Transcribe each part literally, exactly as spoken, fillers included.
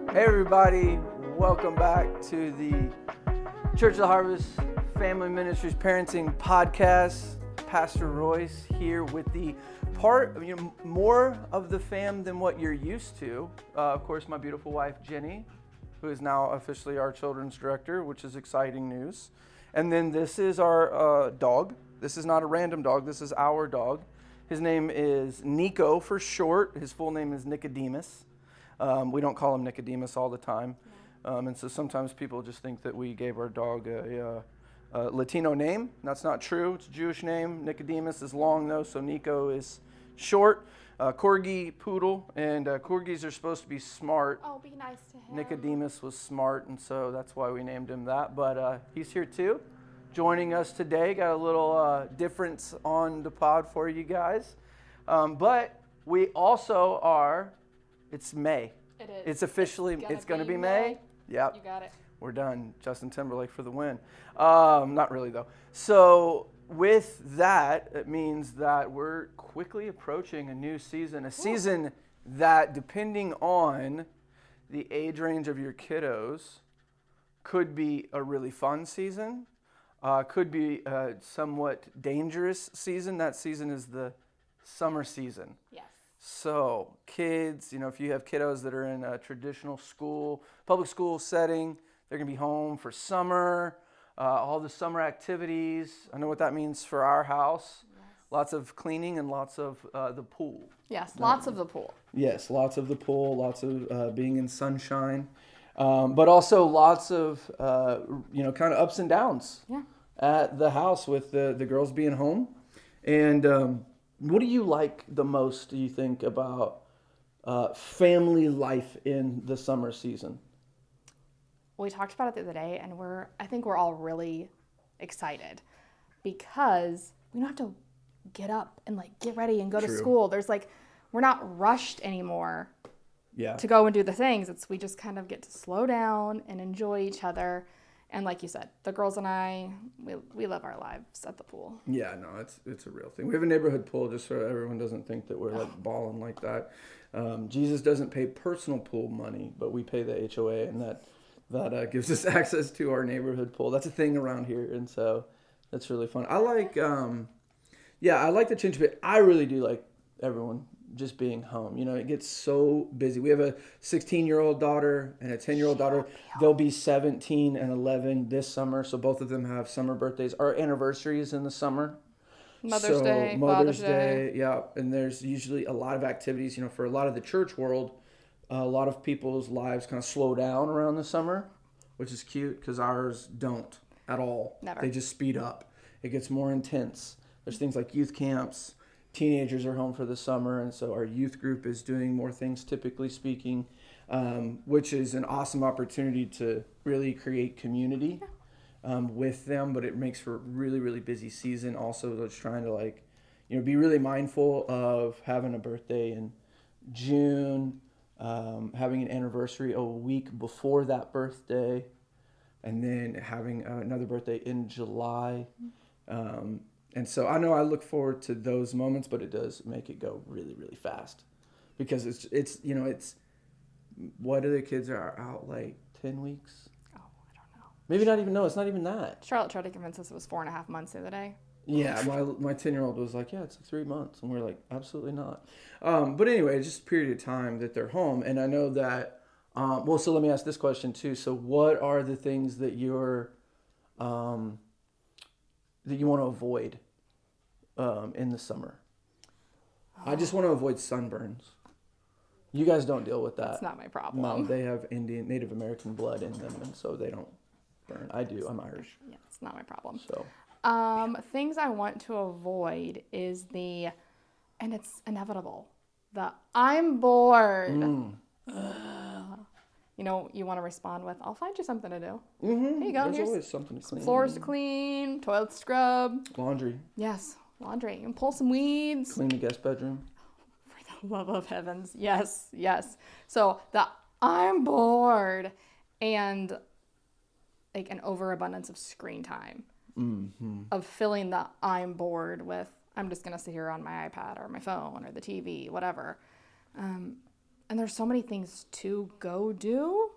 Hey everybody, welcome back to the Church of the Harvest Family Ministries Parenting Podcast. Pastor Royce here with the part, you know, more of the fam than what you're used to. Uh, of course, my beautiful wife Jenny, who is now officially our children's director, which is exciting news. And then this is our uh, dog. This is not a random dog. This is our dog. His name is Nico for short. His full name is Nicodemus. Um, we don't call him Nicodemus all the time. Um, and so sometimes people just think that we gave our dog a, a, a Latino name. That's not true. It's a Jewish name. Nicodemus is long, though, so Nico is short. Uh, Corgi poodle, and uh, Corgis are supposed to be smart. Oh, be nice to him. Nicodemus was smart, and so that's why we named him that. But uh, he's here, too, joining us today. Got a little uh, difference on the pod for you guys. Um, but we also are... It's May. It is. It's officially, It's gonna it's going to be be May. May. Yep. You got it. We're done. Justin Timberlake for the win. Um, not really, though. So with that, it means that we're quickly approaching a new season, a season that, depending on the age range of your kiddos, could be a really fun season, uh, could be a somewhat dangerous season. That season is the summer season. Yes. So, kids, you know, if you have kiddos that are in a traditional school, public school setting, they're going to be home for summer, uh, all the summer activities. I know what that means for our house. Yes. Lots of cleaning and lots of uh, the pool. Yes, lots um, of the pool. Yes, lots of the pool, lots of uh, being in sunshine, um, but also lots of, uh, you know, kind of ups and downs yeah. at the house with the, the girls being home. And, um, what do you like the most, do you think, about uh, family life in the summer season? We talked about it the other day, and we're I think we're all really excited because we don't have to get up and like get ready and go True. to school. There's like we're not rushed anymore yeah. to go and do the things. It's we just kind of get to slow down and enjoy each other. And like you said, the girls and I, we we live our lives at the pool. Yeah, no, it's it's a real thing. We have a neighborhood pool just so everyone doesn't think that we're like balling like that. Um, Jesus doesn't pay personal pool money, but we pay the H O A, and that that uh, gives us access to our neighborhood pool. That's a thing around here, and so that's really fun. I like, um, yeah, I like the change, but I really do like everyone just being home. You know, it gets so busy. We have a sixteen-year-old daughter and a ten-year-old daughter. They'll be seventeen and eleven this summer, so both of them have summer birthdays. Our anniversary is in the summer. Mother's so Day, Mother's Father's Day, Day. yeah. And there's usually a lot of activities. You know, for a lot of the church world, uh, a lot of people's lives kind of slow down around the summer, which is cute because ours don't at all. Never. They just speed up. It gets more intense. There's things like youth camps. Teenagers are home for the summer, and so our youth group is doing more things, typically speaking, um, which is an awesome opportunity to really create community um, with them, but it makes for a really, really busy season. Also, just trying to, like, you know, be really mindful of having a birthday in June, um, having an anniversary a week before that birthday, and then having uh, another birthday in July. Um, And so I know I look forward to those moments, but it does make it go really, really fast because it's, it's you know, it's, what other kids are out like ten weeks? Oh, I don't know. Maybe not even, no, it's not even that. Charlotte tried to convince us it was four and a half months the other day. Yeah, my my ten-year-old was like, yeah, it's like three months. And we're like, absolutely not. Um, but anyway, it's just a period of time that they're home. And I know that, um, well, so let me ask this question too. So what are the things that you're, um, that you want to avoid um, in the summer? Oh. I just want to avoid sunburns. You guys don't deal with that. That's not my problem. No, they have Indian, Native American blood in them, and so they don't burn. I do. I'm Irish. Yeah, it's not my problem. So, um, things I want to avoid is the, and it's inevitable, the I'm bored. Mm. You know, you want to respond with, I'll find you something to do. Mm-hmm. Here you go. There's Here's always something to clean. Floors to clean, toilet scrub. Laundry. Yes, laundry. And pull some weeds. Clean the guest bedroom. For the love of heavens. Yes, yes. So the I'm bored and like an overabundance of screen time. Mm-hmm. Of filling the I'm bored with, I'm just going to sit here on my iPad or my phone or the T V, whatever. Um, and there's so many things to go do.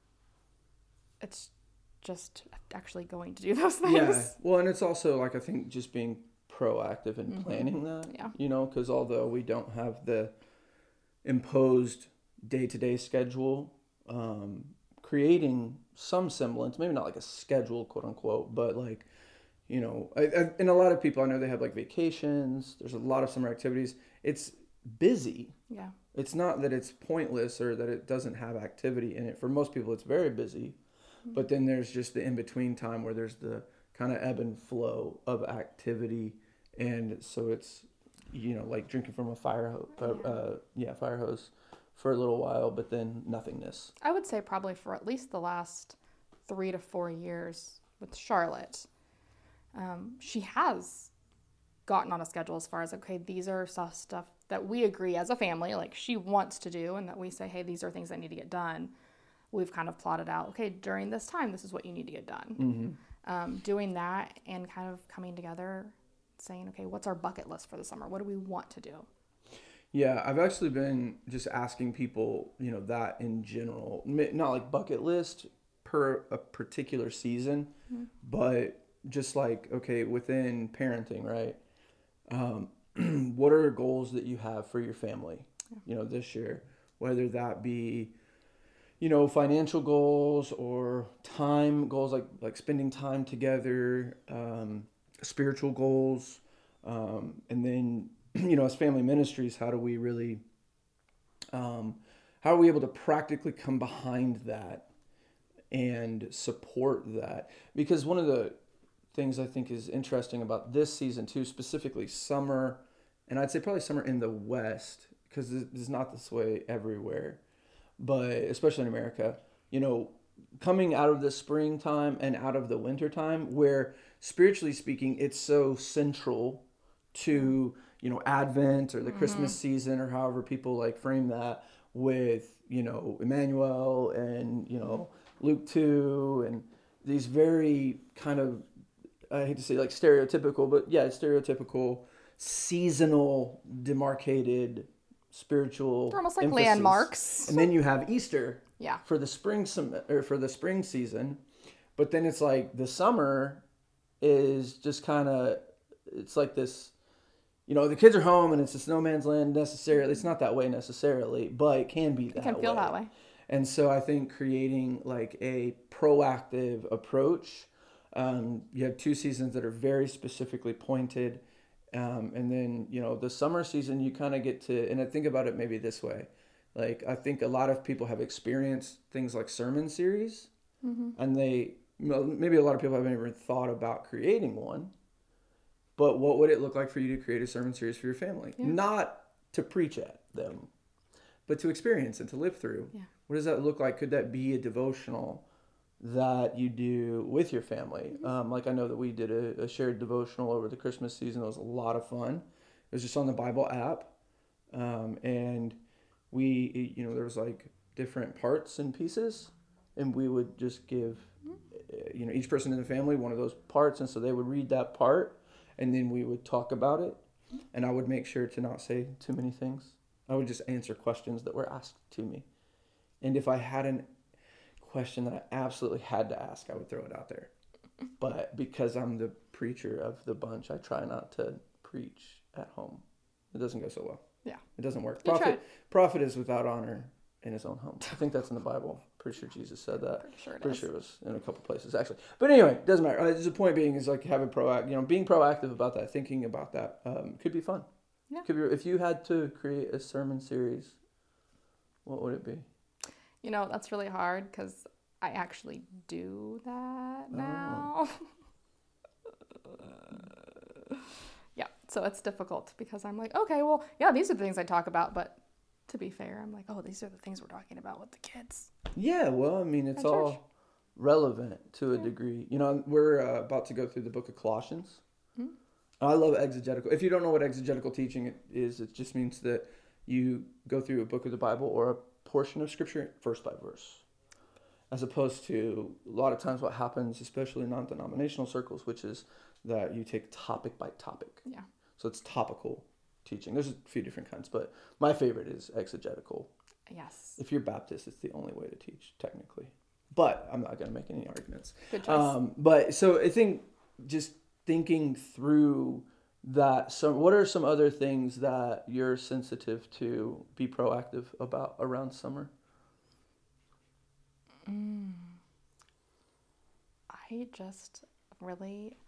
It's just actually going to do those things. Yeah. Well, and it's also like, I think just being proactive in mm-hmm. planning that, yeah. you know, because although we don't have the imposed day-to-day schedule, um, creating some semblance, maybe not like a schedule, quote unquote, but like, you know, I, I, and a lot of people I know, they have like vacations. There's a lot of summer activities. It's busy. Yeah. It's not that it's pointless or that it doesn't have activity in it. For most people, it's very busy. Mm-hmm. But then there's just the in-between time where there's the kind of ebb and flow of activity. And so it's, you know, like drinking from a fire hose, uh, yeah. Uh, yeah, fire hose for a little while, but then nothingness. I would say probably for at least the last three to four years with Charlotte, um, she has gotten on a schedule as far as, okay, these are stuff that we agree as a family, like she wants to do, and that we say, hey, these are things that need to get done. We've kind of plotted out, okay, during this time, this is what you need to get done. Mm-hmm. Um, doing that and kind of coming together, saying, okay, what's our bucket list for the summer? What do we want to do? Yeah, I've actually been just asking people, you know, that in general, not like bucket list per a particular season, mm-hmm. but just like, okay, within parenting, right? Um, what are goals that you have for your family, yeah. you know, this year, whether that be, you know, financial goals or time goals, like, like spending time together, um, spiritual goals. Um, and then, you know, as family ministries, how do we really, um, how are we able to practically come behind that and support that? Because one of the things I think is interesting about this season too, specifically summer, and I'd say probably summer in the West, because it's not this way everywhere, but especially in America, you know, coming out of the springtime and out of the wintertime, where spiritually speaking, it's so central to, you know, Advent or the mm-hmm. Christmas season, or however people like frame that, with, you know, Emmanuel and, you know, Luke two, and these very kind of, I hate to say like stereotypical, but yeah, stereotypical, seasonal, demarcated spiritual. They're almost like emphasis. Landmarks. And then you have Easter yeah. for the spring sem- or for the spring season, but then it's like the summer is just kind of, it's like this, you know, the kids are home and it's a snowman's land necessarily. It's not that way necessarily, but it can be that way. It can feel way. that way. And so I think creating like a proactive approach. Um, you have two seasons that are very specifically pointed. Um, and then, you know, the summer season, you kind of get to, and I think about it maybe this way. Like, I think a lot of people have experienced things like sermon series, mm-hmm. and they, maybe a lot of people haven't even thought about creating one. But what would it look like for you to create a sermon series for your family? Yeah. Not to preach at them, but to experience and to live through. Yeah. What does that look like? Could that be a devotional that you do with your family? Mm-hmm. Um, like I know that we did a, a shared devotional over the Christmas season. It was a lot of fun. It was just on the Bible app. Um, and we, you know, there was like different parts and pieces, and we would just give, mm-hmm. you know, each person in the family one of those parts. And so they would read that part, and then we would talk about it. Mm-hmm. And I would make sure to not say too many things. I would just answer questions that were asked to me. And if I had an question that I absolutely had to ask, I would throw it out there. But because I'm the preacher of the bunch, I try not to preach at home. It doesn't go so well. Yeah. It doesn't work. Prophet prophet is without honor in his own home. I think that's in the Bible. Pretty sure Jesus said that. Pretty sure it Pretty is. sure it was in a couple places, actually. But anyway, doesn't matter. Uh, the point being is like having proactive, you know, being proactive about that, thinking about that, um, could be fun. Yeah. Could be, if you had to create a sermon series, what would it be? You know, that's really hard because I actually do that now. Oh. Yeah, so it's difficult because I'm like, okay, well, yeah, these are the things I talk about, but to be fair, I'm like, oh, these are the things we're talking about with the kids. Yeah, well, I mean, it's At all church. relevant to a Yeah. degree. You know, we're uh, about to go through the book of Colossians. Mm-hmm. I love exegetical. If you don't know what exegetical teaching is, it just means that you go through a book of the Bible or a portion of Scripture verse by verse. As opposed to a lot of times what happens, especially in non-denominational circles, which is that you take topic by topic. Yeah. So it's topical teaching. There's a few different kinds, but my favorite is exegetical. Yes. If you're Baptist, it's the only way to teach, technically. But I'm not going to make any arguments. Good choice. Um, but so I think just thinking through that, some what are some other things that you're sensitive to be proactive about around summer? Mm. I just really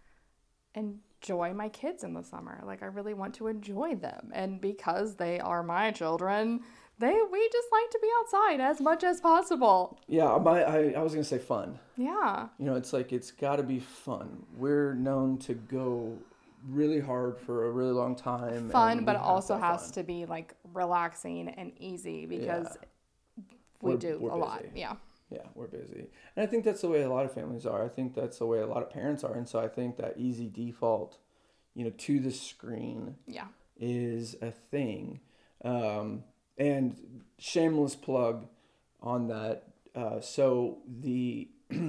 enjoy my kids in the summer. Like, I really want to enjoy them. And because they are my children, they we just like to be outside as much as possible. Yeah, my, I, I was going to say fun. Yeah. You know, it's like, it's got to be fun. We're known to go really hard for a really long time. Fun, but also has fun. to be like relaxing and easy because yeah. we we're, do we're a busy. lot. Yeah. Yeah, we're busy. And I think that's the way a lot of families are. I think that's the way a lot of parents are. And so I think that easy default, you know, to the screen yeah. is a thing. Um, and shameless plug on that. Uh, so the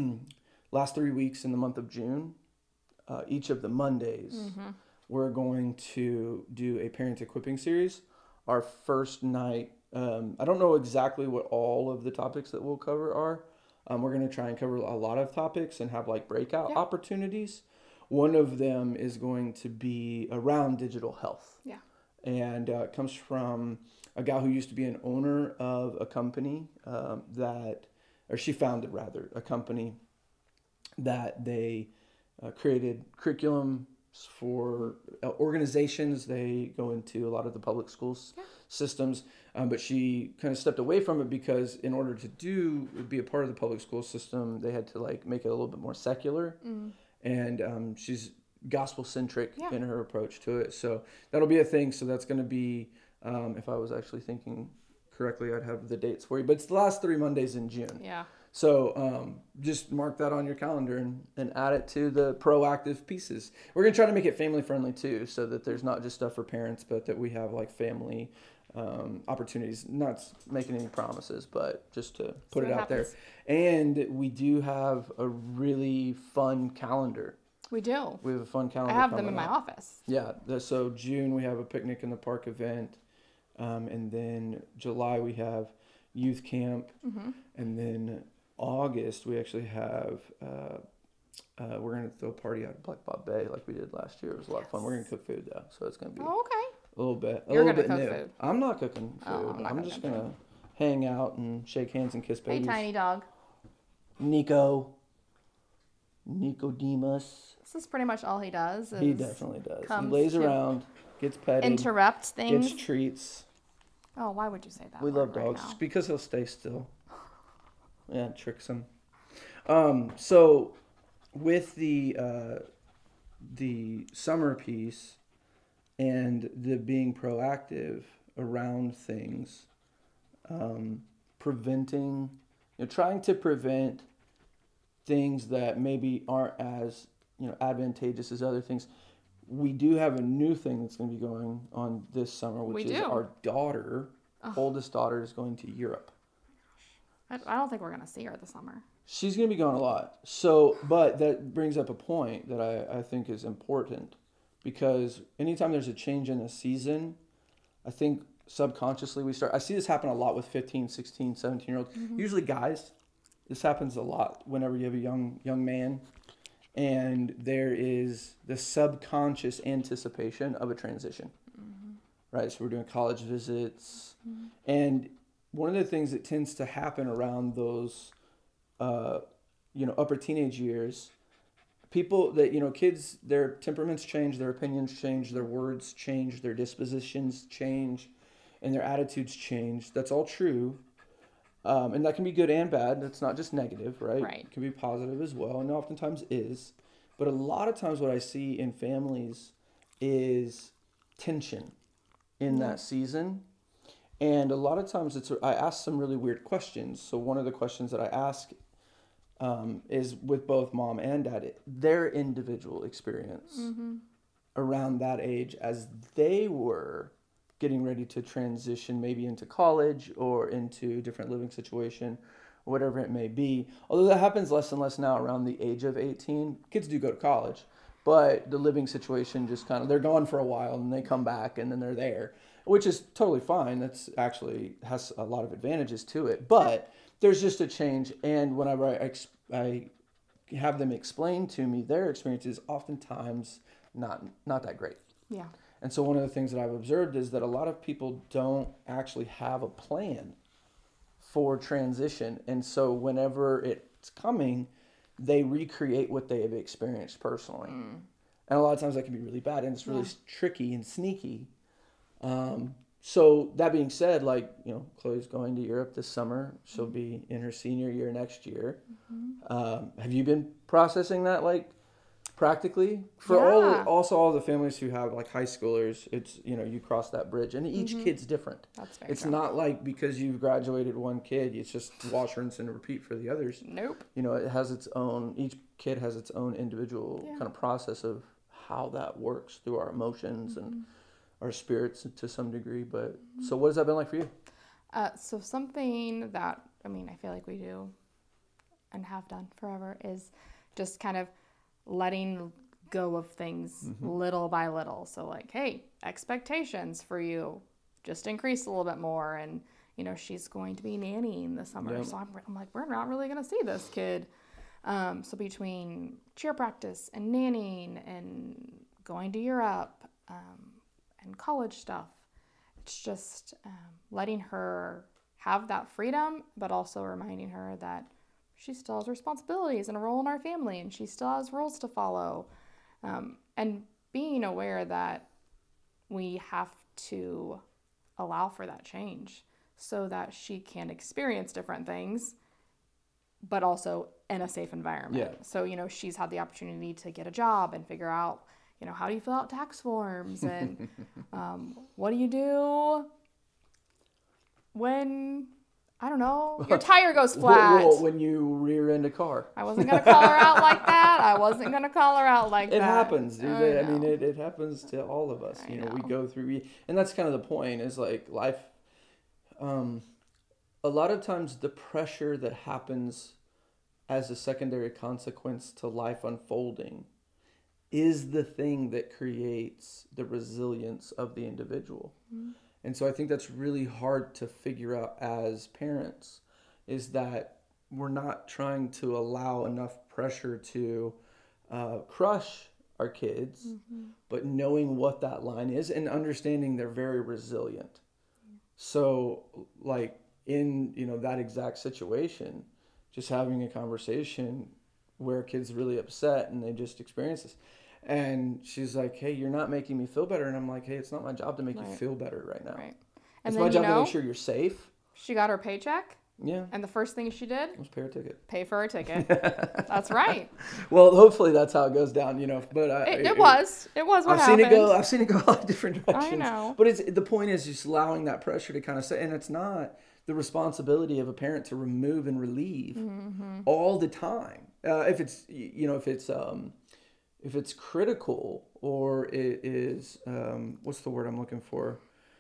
last three weeks in the month of June, uh, each of the Mondays, mm-hmm. we're going to do a parent equipping series. Our first night, Um, I don't know exactly what all of the topics that we'll cover are. Um, we're going to try and cover a lot of topics and have like breakout yeah. opportunities. One of them is going to be around digital health. Yeah. And uh, it comes from a gal who used to be an owner of a company um, that, or she founded rather, a company that they uh, created curriculum for uh, organizations. They go into a lot of the public schools yeah. systems, um, but she kind of stepped away from it because in order to do be a part of the public school system, they had to like make it a little bit more secular. Mm. And um, she's gospel centric yeah. in her approach to it. So that'll be a thing. So that's going to be, um, if I was actually thinking correctly, I'd have the dates for you. But it's the last three Mondays in June. Yeah. So um, just mark that on your calendar and, and add it to the proactive pieces. We're going to try to make it family friendly too, so that there's not just stuff for parents, but that we have like family um, opportunities. Not making any promises, but just to put it out happens. there. And we do have a really fun calendar. We do. We have a fun calendar. I have them in my up. office. Yeah. The, so June we have a picnic in the park event. Um, and then July we have youth camp. Mm-hmm. And then August, we actually have, uh, uh, we're going to throw a party out at Black Bob Bay like we did last year. It was a lot yes. of fun. We're going to cook food, though, so it's going to be oh, okay. a little bit a You're little bit cook new. Food. I'm not cooking food. Oh, I'm, I'm just going to hang out and shake hands and kiss babies. Hey, tiny dog. Nico. Nicodemus. This is pretty much all he does. He definitely does. He lays around, gets petted. Interrupt things. Gets treats. Oh, why would you say that? We love dogs right because he'll stay still. Yeah, it tricks him. Um, so with the uh, the summer piece and the being proactive around things, um, preventing, you know, trying to prevent things that maybe aren't as, you know, advantageous as other things. We do have a new thing that's going to be going on this summer, which we is do. our daughter, oh. oldest daughter, is going to Europe. I don't think we're going to see her this summer. She's going to be gone a lot. So, but that brings up a point that I, I think is important, because anytime there's a change in a season, I think subconsciously we start, I see this happen a lot with fifteen, sixteen, seventeen year olds, mm-hmm. usually guys. This happens a lot whenever you have a young, young man, and there is the subconscious anticipation of a transition, mm-hmm. right? So we're doing college visits, mm-hmm. and one of the things that tends to happen around those, uh, you know, upper teenage years, people that, you know, kids, their temperaments change, their opinions change, their words change, their dispositions change, and their attitudes change. That's all true. Um, and that can be good and bad. That's not just negative, right? Right. It can be positive as well, and oftentimes is. But a lot of times what I see in families is tension in yeah. that season. And a lot of times it's I ask some really weird questions. So one of the questions that I ask um, is with both mom and dad, their individual experience mm-hmm. around that age as they were getting ready to transition maybe into college or into a different living situation, or whatever it may be. Although that happens less and less now around the age of eighteen. Kids do go to college, but the living situation just kind of, they're gone for a while and they come back and then they're there. which is totally fine. That's actually has a lot of advantages to it. But there's just a change. And whenever I, ex- I have them explain to me their experiences, oftentimes not not that great. Yeah. And so one of the things that I've observed is that a lot of people don't actually have a plan for transition. And so whenever it's coming, they recreate what they have experienced personally. Mm. And a lot of times that can be really bad, and it's really yeah. tricky and sneaky. Um, so that being said, like, you know, Chloe's going to Europe this summer. She'll mm-hmm. be in her senior year next year. Mm-hmm. Um, have you been processing that, like, practically? For yeah. all, also all the families who have, like, high schoolers, it's, you know, you cross that bridge, and each mm-hmm. kid's different. That's very It's true. not like because you've graduated one kid, it's just wash, rinse, and repeat for the others. Nope. You know, it has its own, each kid has its own individual yeah. kind of process of how that works through our emotions mm-hmm. and our spirits to some degree. But mm-hmm. so what has that been like for you? Uh, so something that, I mean, I feel like we do and have done forever is just kind of letting go of things mm-hmm. little by little. So like, hey, expectations for you just increase a little bit more. And, you know, she's going to be nannying this summer. Yep. So I'm, I'm like, we're not really going to see this kid. Um, so between cheer practice and nannying and going to Europe um, and college stuff, it's just um, letting her have that freedom, but also reminding her that she still has responsibilities and a role in our family, and she still has rules to follow. Um, and being aware that we have to allow for that change so that she can experience different things, but also in a safe environment. Yeah. So, you know, she's had the opportunity to get a job and figure out, you know, how do you fill out tax forms and um, what do you do when, I don't know, your tire goes flat. Well, when you rear end a car. I wasn't going to call her out like that. I wasn't going to call her out like it that. It happens, dude. I, I mean, it, it, it happens to all of us. I you know, know. we go through, and that's kind of the point is like life. Um, a lot of times the pressure that happens as a secondary consequence to life unfolding is the thing that creates the resilience of the individual. Mm-hmm. And so I think that's really hard to figure out as parents, is that we're not trying to allow enough pressure to uh, crush our kids, mm-hmm. but knowing what that line is and understanding they're very resilient. Mm-hmm. So like in, you know, that exact situation, just having a conversation where a kid's really upset and they just experience this. And she's like, hey, you're not making me feel better. And I'm like, hey, it's not my job to make right. you feel better right now. Right. And it's then, my job you know, to make sure you're safe. She got her paycheck. Yeah. And the first thing she did was pay her ticket. Pay for her ticket. That's right. Well, hopefully that's how it goes down, you know. But I, it, it, it was. It was what I've happened. Seen it go, I've seen it go a lot of different directions. I know. But it's the point is just allowing that pressure to kind of say, and it's not the responsibility of a parent to remove and relieve mm-hmm. all the time. Uh, if it's, you know, if it's um, if it's critical or it is, um, what's the word I'm looking for?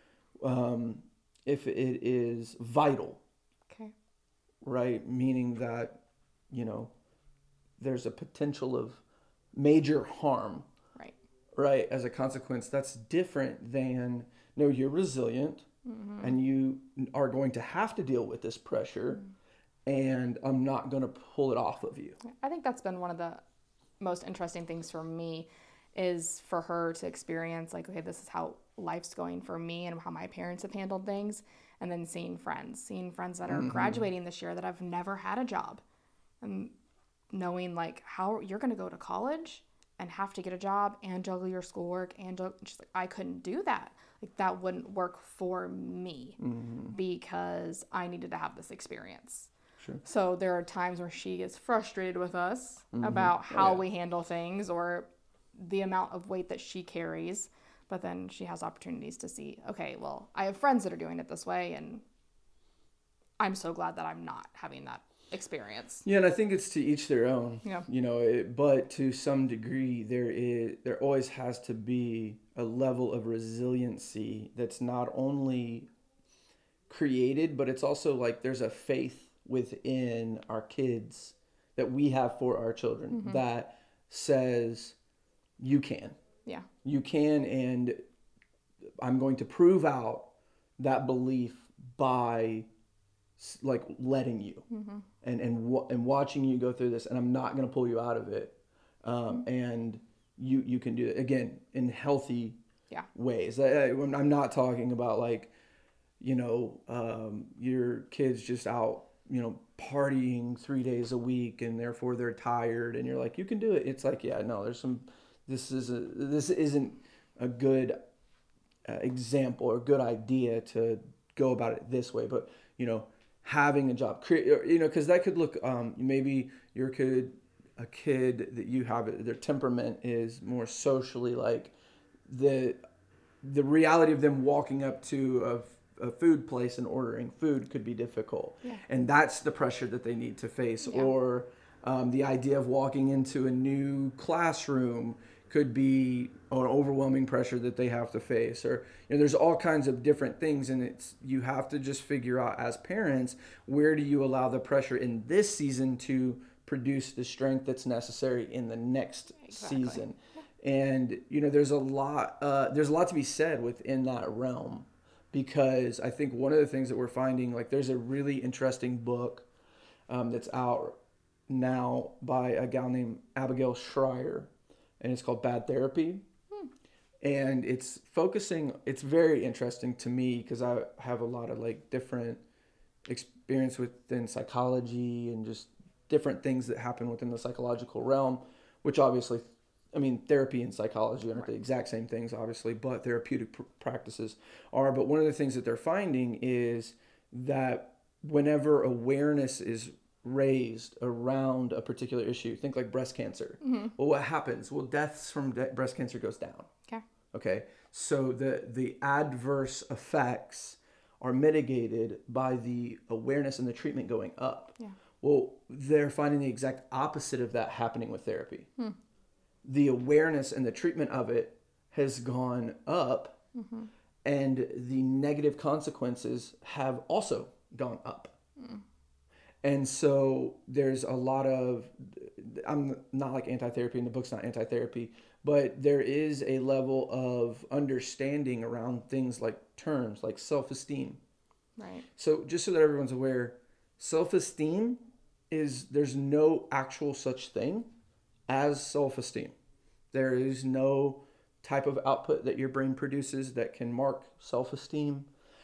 Um, if it is vital. Okay. Right? Meaning that, you know, there's a potential of major harm. Right. Right? As a consequence, that's different than, no, you're resilient mm-hmm. and you are going to have to deal with this pressure mm-hmm. and I'm not going to pull it off of you. I think that's been one of the most interesting things for me is for her to experience like, okay, this is how life's going for me and how my parents have handled things. And then seeing friends, seeing friends that are mm-hmm. graduating this year that have never had a job and knowing like how you're going to go to college and have to get a job and juggle your schoolwork and juggle, she's like, I couldn't do that. Like that wouldn't work for me mm-hmm. because I needed to have this experience. Sure. So there are times where she is frustrated with us mm-hmm. about how oh, yeah. we handle things or the amount of weight that she carries. But then she has opportunities to see, okay, well, I have friends that are doing it this way, and I'm so glad that I'm not having that experience. Yeah, and I think it's to each their own. Yeah. You know, it, but to some degree, there is there always has to be a level of resiliency that's not only created, but it's also like there's a faith within our kids that we have for our children mm-hmm. that says you can. Yeah. You can, and I'm going to prove out that belief by like letting you mm-hmm. and and and watching you go through this, and I'm not going to pull you out of it. Um, mm-hmm. And you you can do it again in healthy yeah. ways. I, I'm not talking about like, you know, um, your kids just out, you know, partying three days a week and therefore they're tired and you're like, you can do it. It's like, yeah, no, there's some, this is a, this isn't a good uh, example or good idea to go about it this way. But, you know, having a job, you know, cause that could look, um, maybe your kid, a kid that you have, their temperament is more socially like the, the reality of them walking up to a a food place and ordering food could be difficult. Yeah. And that's the pressure that they need to face. Yeah. Or um, the idea of walking into a new classroom could be an overwhelming pressure that they have to face. Or, you know, there's all kinds of different things, and it's, you have to just figure out as parents, where do you allow the pressure in this season to produce the strength that's necessary in the next exactly. season. Yeah. And, you know, there's a lot, uh, there's a lot to be said within that realm. Because I think one of the things that we're finding, like there's a really interesting book um, that's out now by a gal named Abigail Schreier, and it's called Bad Therapy. Hmm. And it's focusing, it's very interesting to me because I have a lot of like different experience within psychology and just different things that happen within the psychological realm, which obviously I mean, therapy and psychology aren't right. the exact same things, obviously, but therapeutic pr- practices are. But one of the things that they're finding is that whenever awareness is raised around a particular issue, think like breast cancer. Mm-hmm. Well, what happens? Well, deaths from de- breast cancer goes down. Okay. Okay. So the the adverse effects are mitigated by the awareness and the treatment going up. Yeah. Well, they're finding the exact opposite of that happening with therapy. Hmm. The awareness and the treatment of it has gone up, mm-hmm. and the negative consequences have also gone up. Mm. And so there's a lot of, I'm not like anti-therapy, and the book's not anti-therapy, but there is a level of understanding around things like terms like self-esteem. Right. So just so that everyone's aware, self-esteem is, there's no actual such thing as self-esteem. There is no type of output that your brain produces that can mark self-esteem.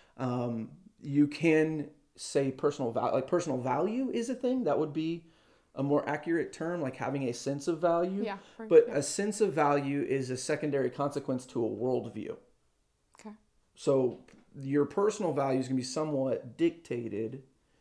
Um, you can say personal value, like personal value is a thing. That would be a more accurate term, like having a sense of value. Yeah. For, but yeah. a sense of value is a secondary consequence to a worldview. Okay. So your personal value is going to be somewhat dictated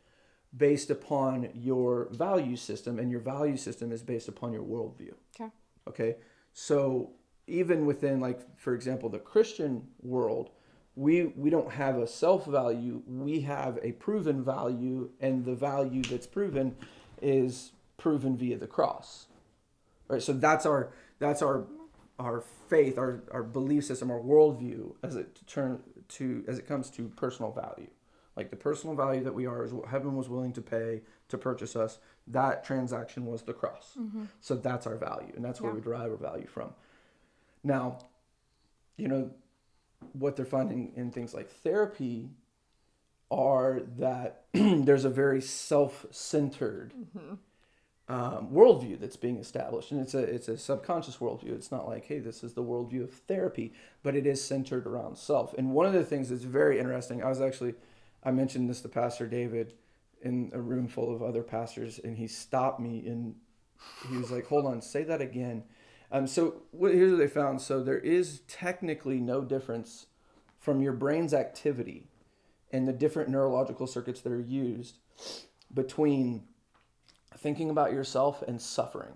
based upon your value system, and your value system is based upon your worldview. Okay. Okay. So even within, like, for example, the Christian world, we we don't have a self-value. We have a proven value, and the value that's proven is proven via the cross. Right. So that's our that's our our faith, our, our belief system, our worldview as it turn to as it comes to personal value. Like the personal value that we are is what heaven was willing to pay to purchase us. That transaction was the cross. Mm-hmm. So that's our value, and that's where yeah. we derive our value from. Now, you know, what they're finding in things like therapy are that there's a very self-centered mm-hmm. um, worldview that's being established, and it's a it's a subconscious worldview. It's not like, hey, this is the worldview of therapy, but it is centered around self. And one of the things that's very interesting, I was actually, I mentioned this to Pastor David in a room full of other pastors, and he stopped me and he was like, hold on, say that again. Um, so what, here's what they found. So there is technically no difference from your brain's activity and the different neurological circuits that are used between thinking about yourself and suffering.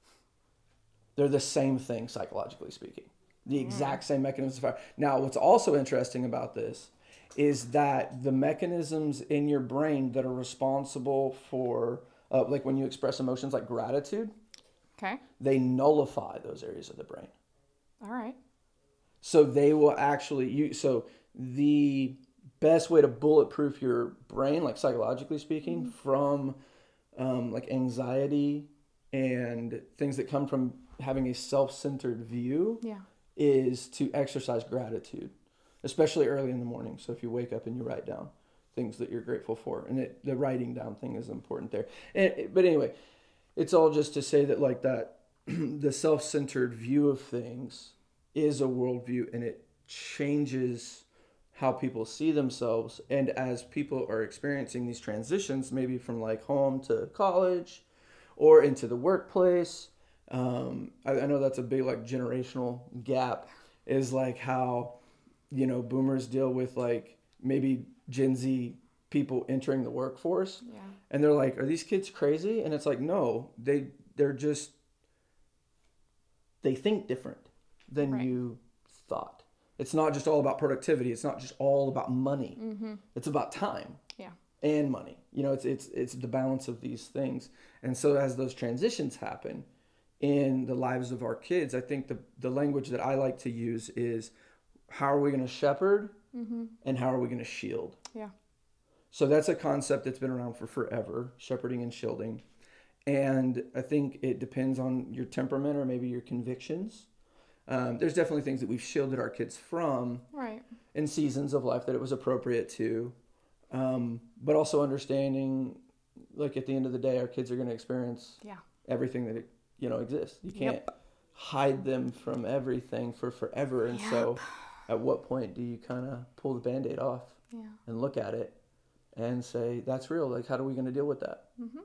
They're the same thing, psychologically speaking. The exact same mechanisms. Now, what's also interesting about this is that the mechanisms in your brain that are responsible for, uh, like when you express emotions like gratitude, okay, they nullify those areas of the brain. All right. So they will actually, you. so the best way to bulletproof your brain, like psychologically speaking, mm-hmm. from um, like anxiety and things that come from having a self-centered view, yeah. is to exercise gratitude. especially early in the morning. So if you wake up and you write down things that you're grateful for, and it, the writing down thing is important there. And, but anyway, it's all just to say that like that, the self-centered view of things is a worldview, and it changes how people see themselves. And as people are experiencing these transitions, maybe from like home to college or into the workplace, um, I, I know that's a big like generational gap, is like how, you know, boomers deal with like maybe Gen Z people entering the workforce. Yeah. And they're like, are these kids crazy? And it's like, no, they, they're just, they think different than Right. you thought. It's not just all about productivity. It's not just all about money. Mm-hmm. It's about time. Yeah. And money. You know, it's it's it's the balance of these things. And so as those transitions happen in the lives of our kids, I think the the language that I like to use is, how are we going to shepherd, Mm-hmm. and how are we going to shield? Yeah. So that's a concept that's been around for forever, shepherding and shielding. And I think it depends on your temperament or maybe your convictions. Um, there's definitely things that we've shielded our kids from Right. in seasons of life that it was appropriate to. Um, but also understanding, like at the end of the day, our kids are going to experience Yeah. everything that, you know, exists. You can't Yep. hide them from everything for forever. And so at what point do you kind of pull the Band-Aid off Yeah. and look at it and say, that's real. Like, how are we going to deal with that? Mm-hmm.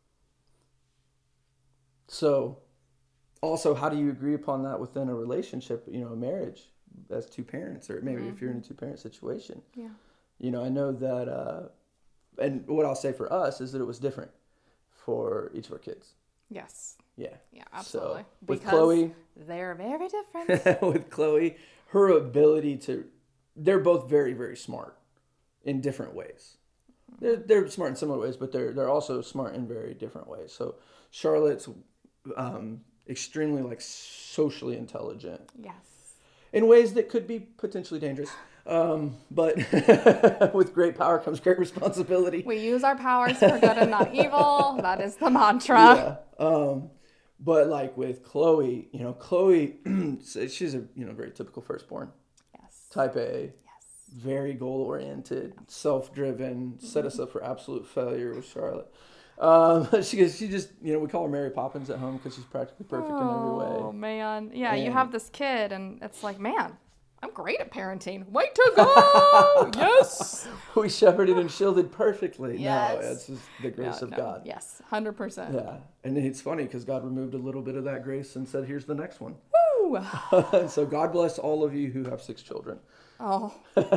So also, how do you agree upon that within a relationship, you know, a marriage as two parents, or maybe Mm-hmm. if you're in a two parent situation? Yeah. You know, I know that, uh, and what I'll say for us is that it was different for each of our kids. Yes. Yeah. Yeah, absolutely. So with Because Chloe, they're very different. with Chloe, her ability to, they're both very, very smart in different ways. They're, they're smart in similar ways, but they're, they're also smart in very different ways. So Charlotte's, um, extremely like socially intelligent Yes. in ways that could be potentially dangerous. Um, but with great power comes great responsibility. We use our powers for good and not evil. That is the mantra. Yeah. Um, but like with Chloe, you know, Chloe, she's a, you know, very typical firstborn, Yes. type A, Yes. very goal oriented, self-driven, set us up for absolute failure with Charlotte. Um, she she just, you know, we call her Mary Poppins at home because she's practically perfect in every Oh way. man. Yeah, you And- have this kid and it's like, man, I'm great at parenting. Way to go. Yes. We shepherded and shielded perfectly. Yes. No, it's just the grace Yeah, of no, God. Yes, one hundred percent. Yeah. And it's funny because God removed a little bit of that grace and said, here's the next one. Woo. So God bless all of you who have six children. Oh.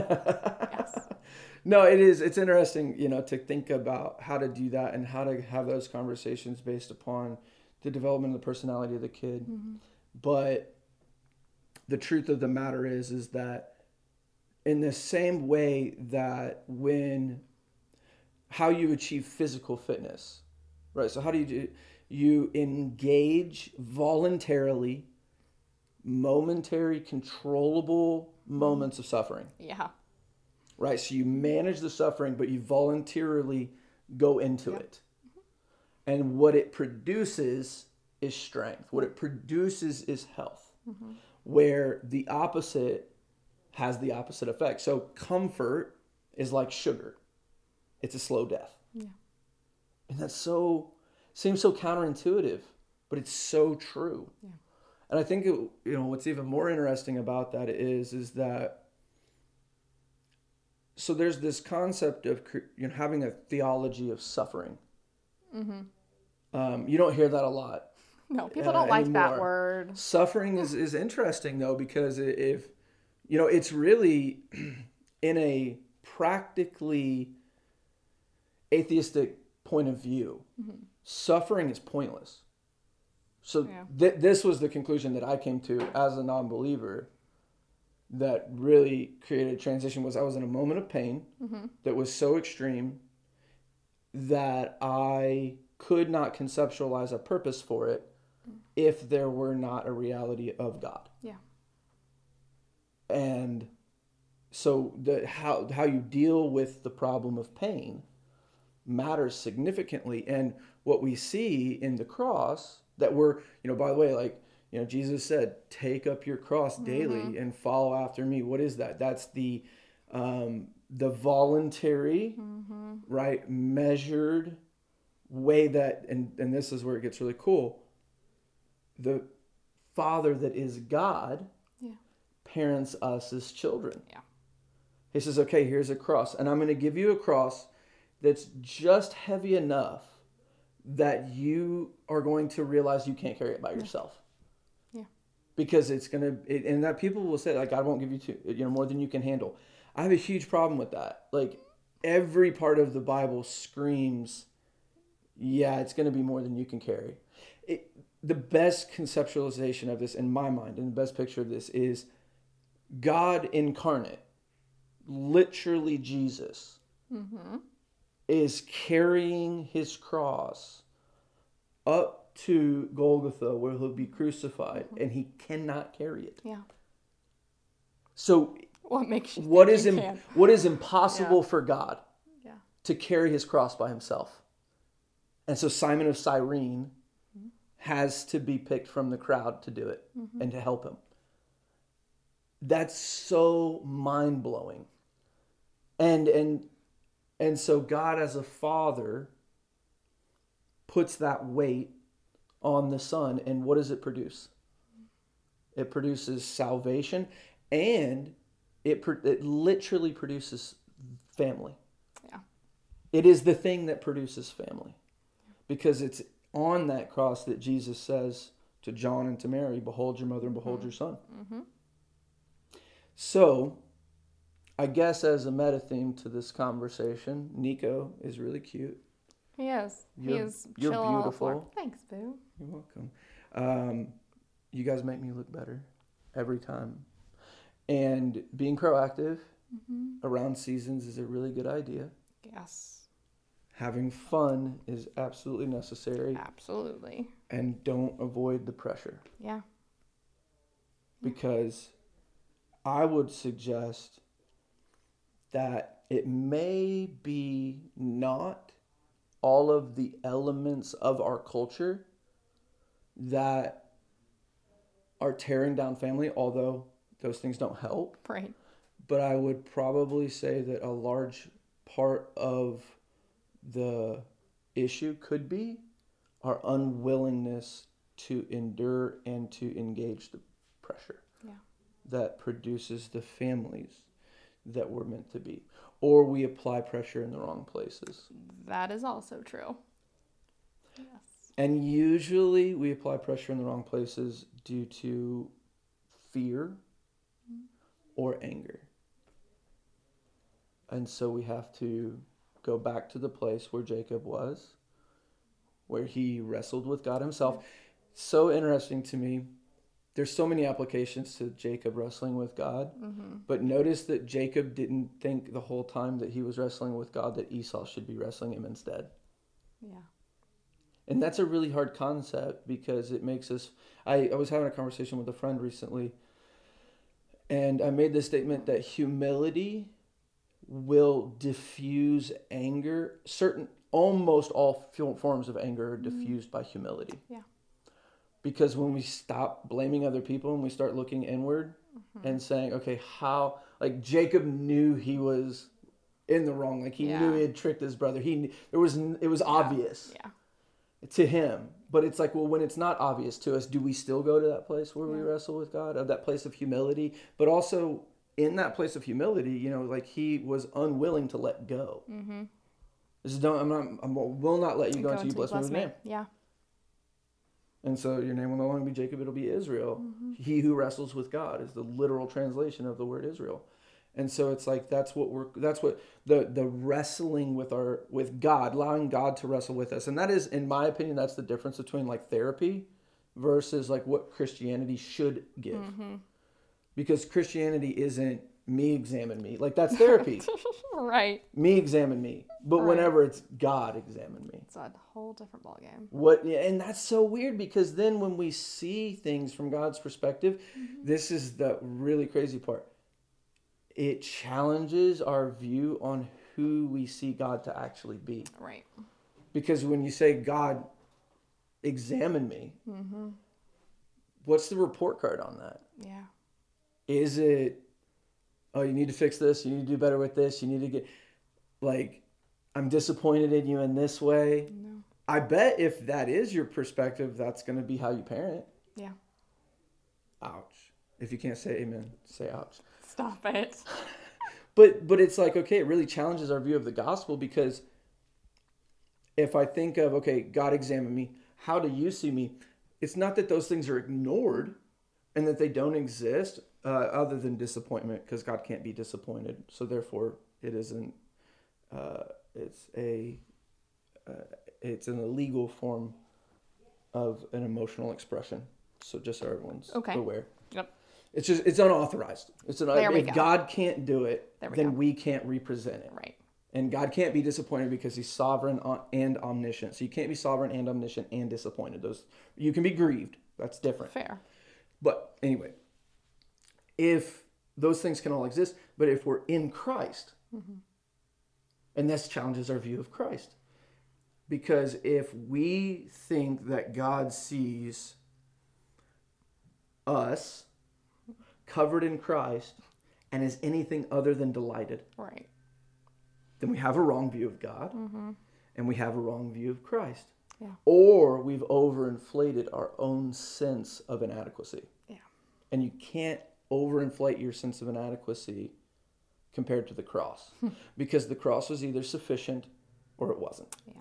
Yes. No, it is. It's interesting, you know, to think about how to do that and how to have those conversations based upon the development of the personality of the kid. Mm-hmm. But the truth of the matter is, is that in the same way that when, how you achieve physical fitness, right? So how do you do, you engage voluntarily, momentary, controllable moments of suffering. Yeah. Right, so you manage the suffering, but you voluntarily go into Yep. it. And what it produces is strength. What it produces is health, Mm-hmm. where the opposite has the opposite effect. So comfort is like sugar. It's a slow death. Yeah. And that's so, seems so counterintuitive, but it's so true. Yeah. And I think, it, you know, what's even more interesting about that is, is that, so there's this concept of, you know, having a theology of suffering. Mm-hmm. Um, you don't hear that a lot. No, people uh, don't like that anymore. word. Suffering is, is interesting though, because if, you know, it's really in a practically atheistic point of view, Mm-hmm. suffering is pointless. So Yeah. th- this was the conclusion that I came to as a non-believer that really created a transition. Was I was in a moment of pain Mm-hmm. that was so extreme that I could not conceptualize a purpose for it if there were not a reality of God. Yeah. And so the how how you deal with the problem of pain matters significantly. And what we see in the cross, that we're, you know, by the way, like, You know, Jesus said, take up your cross daily mm-hmm. and follow after me. What is that? That's the um, the voluntary, mm-hmm. right, measured way that, and, and this is where it gets really cool. The Father that is God yeah. parents us as children. Yeah. He says, okay, here's a cross, and I'm going to give you a cross that's just heavy enough that you are going to realize you can't carry it by yourself. Yeah. Because it's going to, it, and that people will say, like, God won't give you two, you know, more than you can handle. I have a huge problem with that. Like, every part of the Bible screams, yeah, it's going to be more than you can carry. It, the best conceptualization of this in my mind, and the best picture of this is God incarnate, literally Jesus, mm-hmm. is carrying his cross up to Golgotha where he'll be crucified, mm-hmm. and he cannot carry it. Yeah. So what makes you what think is you Im- can? what is impossible Yeah. for God? Yeah. To carry his cross by himself. And so Simon of Cyrene mm-hmm. has to be picked from the crowd to do it mm-hmm. and to help him. That's so mind-blowing. And and and so God as a father puts that weight on the Son, and what does it produce? It produces salvation, and it it literally produces family. Yeah. It is the thing that produces family. Because it's on that cross that Jesus says to John and to Mary, behold your mother and behold mm-hmm. your son. Mm-hmm. So, I guess as a meta theme to this conversation, Nico is really cute. He is. You're, he is you're chill on the beautiful. floor. Thanks, boo. You're welcome. Um, you guys make me look better every time. And being proactive mm-hmm. around seasons is a really good idea. Yes. Having fun is absolutely necessary. Absolutely. And don't avoid the pressure. Yeah. Because I would suggest that it may be not all of the elements of our culture that are tearing down family, although those things don't help. Right. But I would probably say that a large part of the issue could be our unwillingness to endure and to engage the pressure yeah. that produces the families that we're meant to be. Or we apply pressure in the wrong places. That is also true. Yes. And usually we apply pressure in the wrong places due to fear mm-hmm. or anger. And so we have to go back to the place where Jacob was, where he wrestled with God himself. So interesting to me. There's so many applications to Jacob wrestling with God. Mm-hmm. But notice that Jacob didn't think the whole time that he was wrestling with God that Esau should be wrestling him instead. Yeah. And that's a really hard concept because it makes us... I, I was having a conversation with a friend recently, and I made the statement that humility will diffuse anger. Certain, almost all forms of anger are diffused mm-hmm. by humility. Yeah. Because when we stop blaming other people and we start looking inward mm-hmm. and saying, okay, how, like Jacob knew he was in the wrong. Like he yeah. knew he had tricked his brother. He, there was, it was yeah. obvious yeah. to him. But it's like, well, when it's not obvious to us, do we still go to that place where yeah. we wrestle with God, of that place of humility? But also in that place of humility, you know, like he was unwilling to let go. Mm-hmm. This is don't, I'm not, I will not let you go, go until you bless me with your name. Yeah. And so your name will no longer be Jacob, it'll be Israel. Mm-hmm. He who wrestles with God is the literal translation of the word Israel. And so it's like, that's what we're, that's what the, the wrestling with our, with God, allowing God to wrestle with us. And that is, in my opinion, that's the difference between like therapy versus like what Christianity should give. Mm-hmm. Because Christianity isn't me examine me. Like that's therapy. Right. Me examine me. But right. whenever it's God examine me. It's a whole different ballgame. What, and that's so weird because then when we see things from God's perspective, mm-hmm. this is the really crazy part. It challenges our view on who we see God to actually be. Right. Because when you say, God, examine me, mm-hmm. what's the report card on that? Yeah. Is it, oh, you need to fix this, you need to do better with this, you need to get, like, I'm disappointed in you in this way. No. I bet if that is your perspective, that's going to be how you parent. Yeah. Ouch. If you can't say amen, say ouch. Stop it. But but it's like, okay, it really challenges our view of the gospel, because if I think of, okay, God examine me, how do you see me? It's not that those things are ignored and that they don't exist, uh, other than disappointment, because God can't be disappointed. So therefore, it isn't, uh, it's a, uh, it's an illegal form of an emotional expression. So just so everyone's okay. aware. Yep. It's just, it's unauthorized. It's an, there we if go. God can't do it, we then go. we can't represent it. Right. And God can't be disappointed because he's sovereign and omniscient. So you can't be sovereign and omniscient and disappointed. Those, you can be grieved. That's different. Fair. But anyway, if those things can all exist, but if we're in Christ, mm-hmm. and this challenges our view of Christ. Because if we think that God sees us covered in Christ and is anything other than delighted, right, then we have a wrong view of God, mm-hmm. and we have a wrong view of Christ. Yeah. Or we've overinflated our own sense of inadequacy. Yeah. And you can't overinflate your sense of inadequacy compared to the cross, because the cross was either sufficient or it wasn't. Yeah.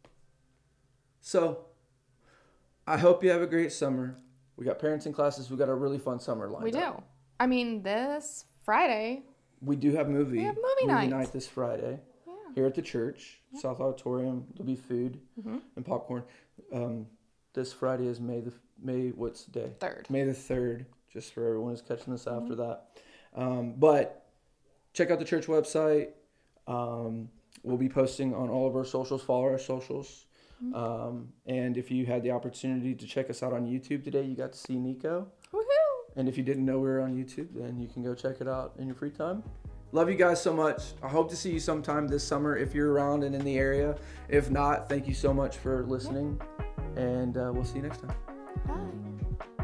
So I hope you have a great summer. We got parenting classes. We got a really fun summer lined We do. up. I mean, this Friday. We do have movie. We have movie night. night this Friday. Yeah. Here at the church, Yeah. South Auditorium. There'll be food Mm-hmm. and popcorn. Um, this Friday is May the May. What's the day? Third. May the third. Just for everyone who's catching this after mm-hmm. that. Um, but check out the church website. Um, we'll be posting on all of our socials. Follow our socials. Mm-hmm. Um, and if you had the opportunity to check us out on YouTube today, you got to see Nico. Woohoo! And if you didn't know we were on YouTube, then you can go check it out in your free time. Love you guys so much. I hope to see you sometime this summer if you're around and in the area. If not, thank you so much for listening. And uh, we'll see you next time. Bye.